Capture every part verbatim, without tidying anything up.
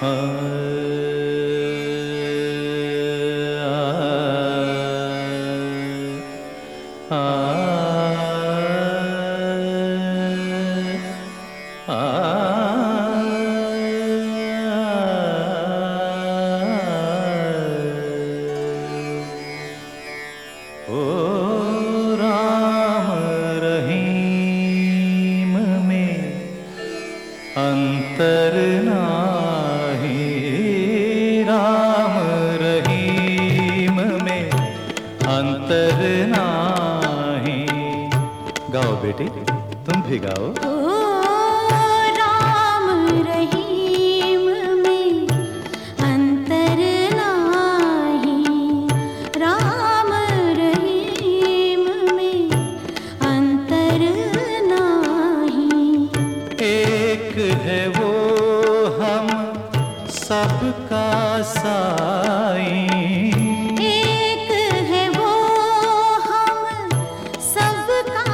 अंतर नाही राम रहीम में अंतर नाही। गाओ बेटी, तुम भी गाओ। ओ राम रहीम में अंतर नाही, राम रहीम में अंतर नाही। एक है वो हम सबका साईं, एक है वो हम सबका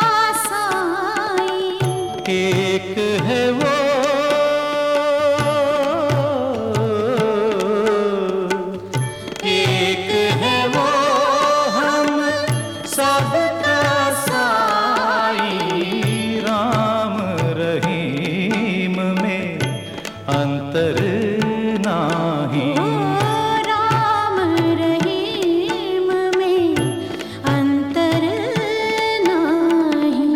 साईं। एक है वो एक है वो हम सबका साईं। राम रहीम में अंतर नाही। ओ राम रहीम में अंतर नाही।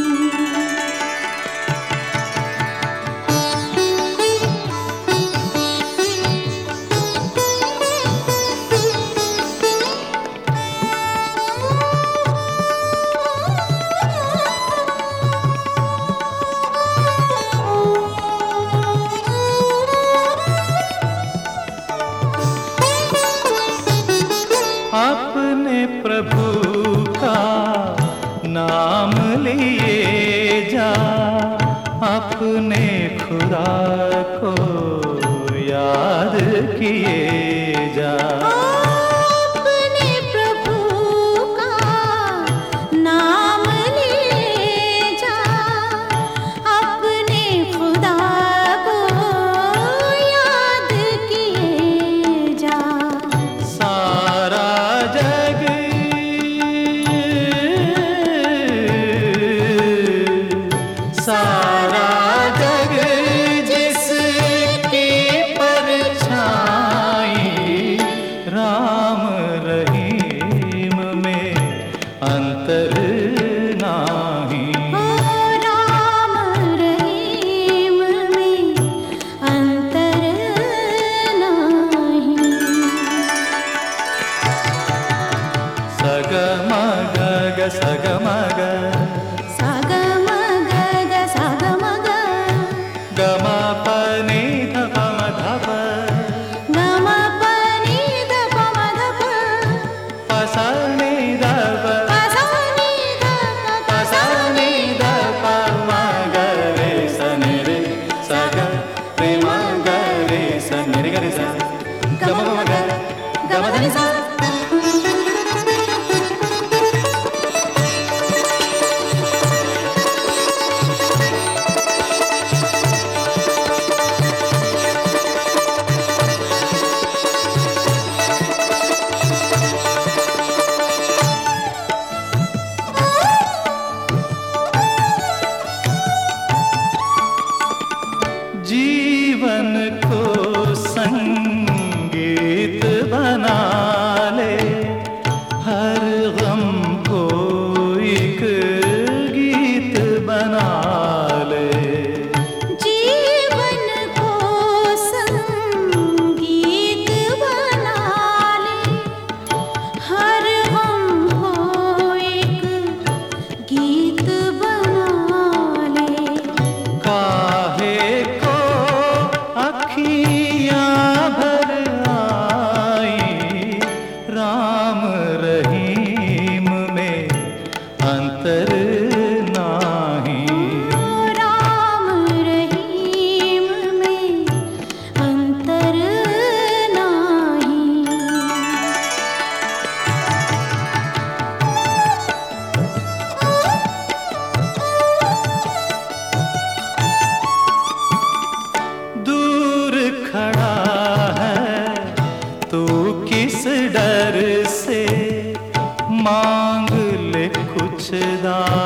अपने प्रभु का नाम लिए जा, अपने खुदा को याद किए जा। अपने प्रभु का नाम ले जा, अपने खुदा को याद किए जा। सारा जग सारा जग जिसकी परछाई, राम रहीम में अंतर नाही। ओ राम रहीम में अंतर नाही। सग मग ग सग मग सा ग म ग ग सा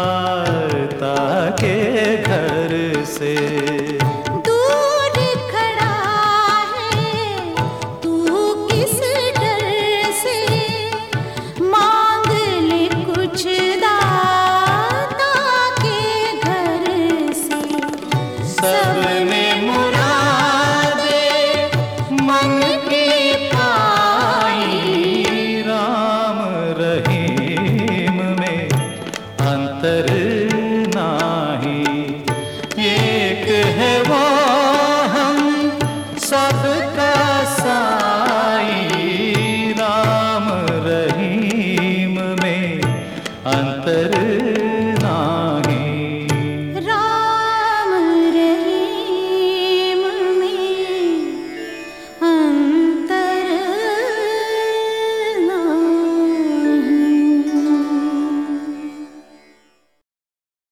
माता के घर से।